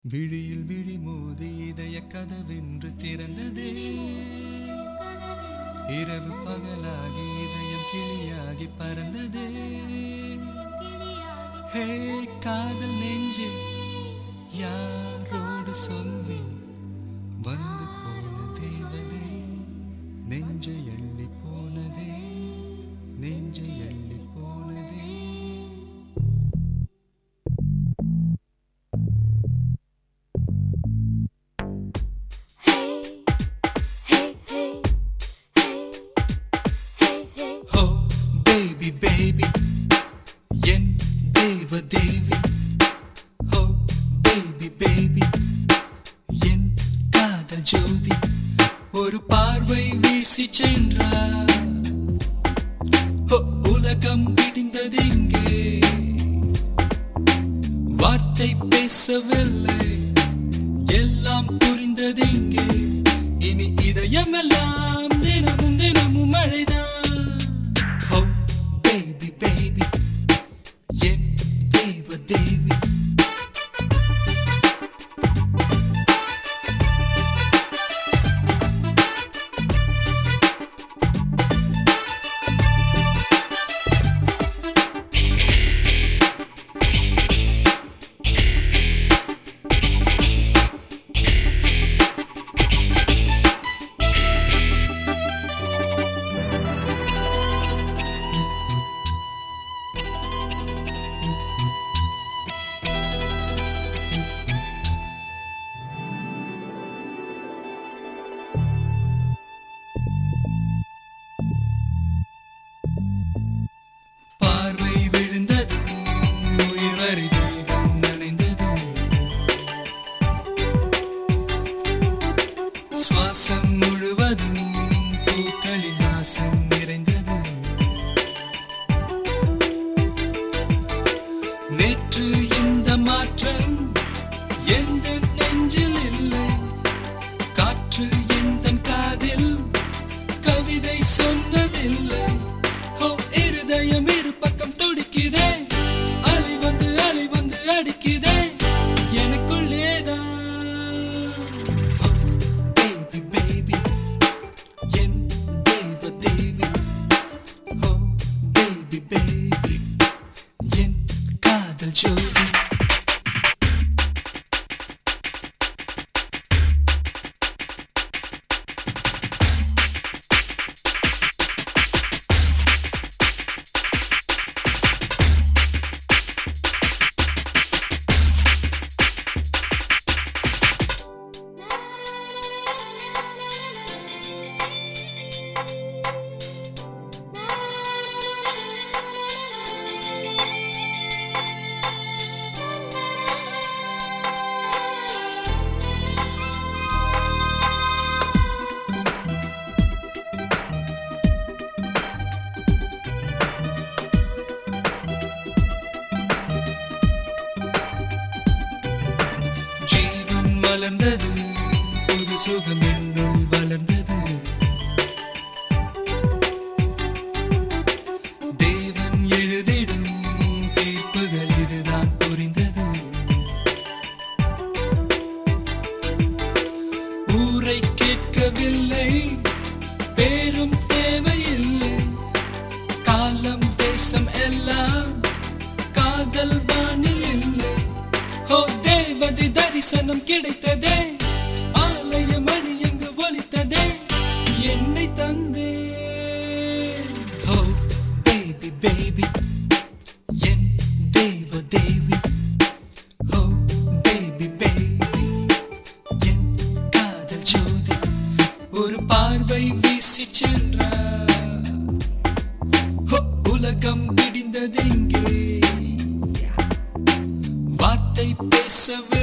விழியில் விழி மோதி இதய கதவென்று திறந்ததே. இரவு பகலாகி இதயம் கிளியாகி பறந்ததே. ஹே காதல் நெஞ்சே யாரோடு சொல்லி வந்து போன தேவதே. நெஞ்சை அள்ளி போனதே, நெஞ்சை அள்ளி போனதே. Baby, என் தேவ தேவி. Oh baby baby, என் காதல் ஜோதி. ஒரு பார்வை வீசி சென்றார். உலகம் விடிந்தது இங்கே. வார்த்தை பேசவில்லை, எல்லாம் புரிந்தது இங்கே. இனி இதயமெல்லாம் தினமும் தினமும் மழைதான். பார்வை விழுந்தது, உயிர் வரிதேகம் நனைந்தது. சுவாசம் முழுவதும் பூக்களின் வாசம் நிறைந்தது. நேற்று இந்த மாற்றம் எந்த நெஞ்சில் இல்லை. காற்று எந்த காதில் கவிதை சொன்னதில்லை. இருதயம் இரு பக்கம் துடிக்குதே. அலை வந்து அடிக்குதே எனக்குள்ளேதான். Baby baby, என் தேவ தேவி. Oh baby baby, என் காதல் ஜோதி. மலர்ந்தது, புது சுகம் என்னுள் வளர்ந்தது. தேவன் எழுதிடும் தீர்ப்புகள் இதுதான் புரிந்தது. ஊரை கேட்கவில்லை, பேரும் தேவையில்லை. காலம் தேசம் எல்லாம் காதல் வானில் இல்லை. ஓ தேவதை தரிசனம் கிடைத்ததே. ஆலய மணி எங்கு ஒலித்ததே. என்னை தந்தே. ஓ baby baby, என் தேவ தேவி. ஓ baby baby, என் காதல் ஜோதி. ஒரு பார்வை வீசி சென்றார். உலகம் விடிந்தது இங்கே. வார்த்தை பேசவே